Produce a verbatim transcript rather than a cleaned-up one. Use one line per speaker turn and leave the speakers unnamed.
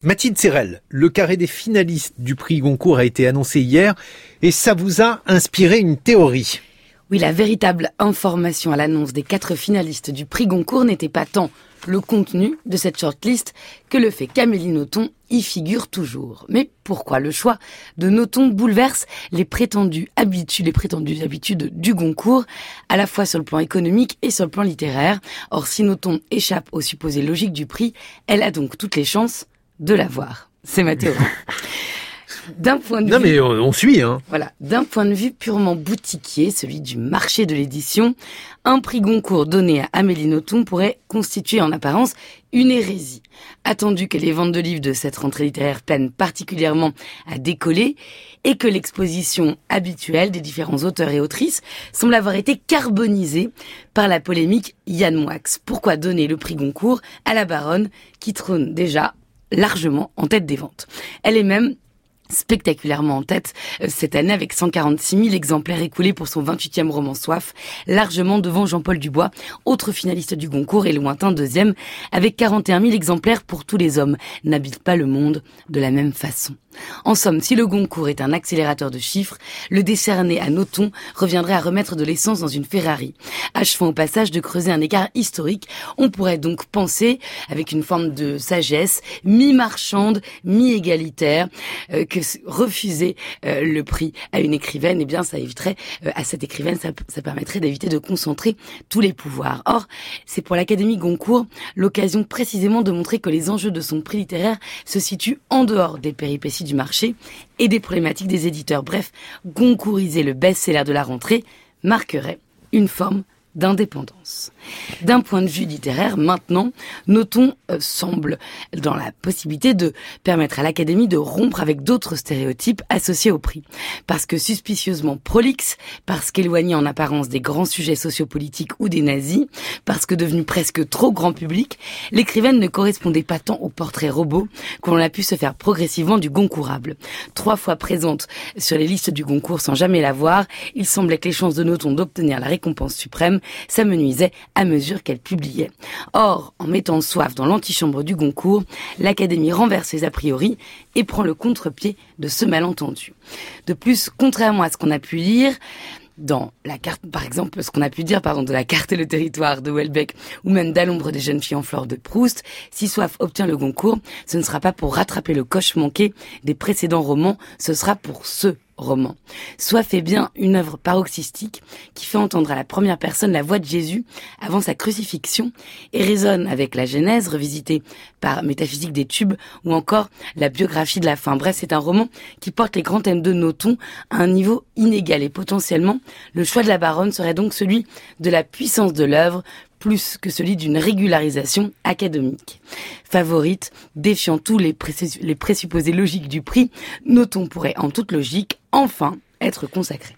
Mathilde Serrel, le carré des finalistes du prix Goncourt a été annoncé hier et ça vous a inspiré une théorie.
Oui, la véritable information à l'annonce des quatre finalistes du prix Goncourt n'était pas tant le contenu de cette shortlist que le fait qu'Amélie Nothomb y figure toujours. Mais pourquoi le choix de Nothomb bouleverse les prétendues habitudes, les prétendues habitudes du Goncourt, à la fois sur le plan économique et sur le plan littéraire. Or, si Nothomb échappe aux supposées logiques du prix, elle a donc toutes les chances de l'avoir. C'est ma théorie. D'un point de
non
vue,
mais on, on suit, hein.
Voilà, d'un point de vue purement boutiquier, celui du marché de l'édition, un prix Goncourt donné à Amélie Nothomb pourrait constituer en apparence une hérésie. Attendu que les ventes de livres de cette rentrée littéraire peinent particulièrement à décoller et que l'exposition habituelle des différents auteurs et autrices semble avoir été carbonisée par la polémique Yann Moix. Pourquoi donner le prix Goncourt à la Baronne qui trône déjà largement en tête des ventes? Elle est même spectaculairement en tête cette année avec cent quarante-six mille exemplaires écoulés pour son vingt-huitième roman Soif, largement devant Jean-Paul Dubois, autre finaliste du Goncourt et lointain deuxième, avec quarante et un mille exemplaires pour Tous les hommes n'habitent pas le monde de la même façon. En somme, si le Goncourt est un accélérateur de chiffres, le décerner à Nothomb reviendrait à remettre de l'essence dans une Ferrari. Achevant au passage de creuser un écart historique, on pourrait donc penser, avec une forme de sagesse, mi-marchande, mi-égalitaire, euh, que refuser euh, le prix à une écrivaine, eh bien ça éviterait, euh, à cette écrivaine, ça, ça permettrait d'éviter de concentrer tous les pouvoirs. Or, c'est pour l'Académie Goncourt l'occasion précisément de montrer que les enjeux de son prix littéraire se situent en dehors des péripéties du marché et des problématiques des éditeurs. Bref, goncouriser le best-seller de la rentrée marquerait une forme d'indépendance. D'un point de vue littéraire, maintenant, Nothomb euh, semble dans la possibilité de permettre à l'Académie de rompre avec d'autres stéréotypes associés au prix. Parce que suspicieusement prolixe, parce qu'éloigné en apparence des grands sujets sociopolitiques ou des nazis, parce que devenu presque trop grand public, l'écrivaine ne correspondait pas tant au portrait robot qu'on a pu se faire progressivement du Goncourable. Trois fois présente sur les listes du Goncourt sans jamais l'avoir, il semblait que les chances de Nothomb d'obtenir la récompense suprême s'amenuisait à mesure qu'elle publiait. Or, en mettant Soif dans l'antichambre du Goncourt, l'Académie renverse ses a priori et prend le contre-pied de ce malentendu. De plus, contrairement à ce qu'on a pu lire, dans la carte, par exemple, ce qu'on a pu dire, pardon, de La carte et le territoire de Houellebecq, ou même d'À l'ombre des jeunes filles en fleurs de Proust, si Soif obtient le Goncourt, ce ne sera pas pour rattraper le coche manqué des précédents romans, ce sera pour ce roman. Soif est bien une œuvre paroxystique qui fait entendre à la première personne la voix de Jésus avant sa crucifixion et résonne avec la Genèse revisitée par Métaphysique des tubes ou encore la biographie de la fin. Bref, c'est un roman qui porte les grands thèmes de Nothomb à un niveau inégal et potentiellement le choix de la Baronne serait donc celui de la puissance de l'œuvre plus que celui d'une régularisation académique. Favorite, défiant tous les, présupposés, les présupposés logiques du prix, Nothomb pourrait en toute logique enfin être consacré.